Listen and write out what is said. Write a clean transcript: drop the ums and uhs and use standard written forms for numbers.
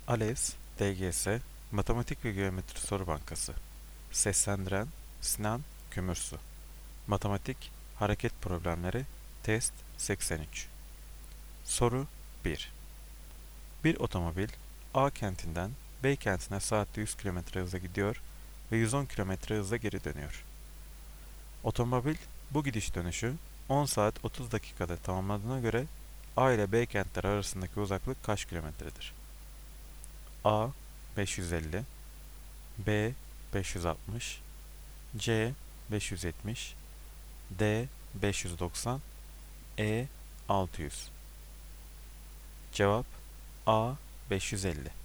ALES, DGS, Matematik ve Geometri Soru Bankası. Seslendiren Sinan Kömürsu. Matematik Hareket Problemleri Test 83. Soru 1. Bir otomobil A kentinden B kentine saatte 100 km hızla gidiyor ve 110 km hızla geri dönüyor. Otomobil bu gidiş dönüşü 10 saat 30 dakikada tamamladığına göre A ile B kentler arasındaki uzaklık kaç kilometredir? A 550, B 560, C 570, D 590, E 600. Cevap A 550.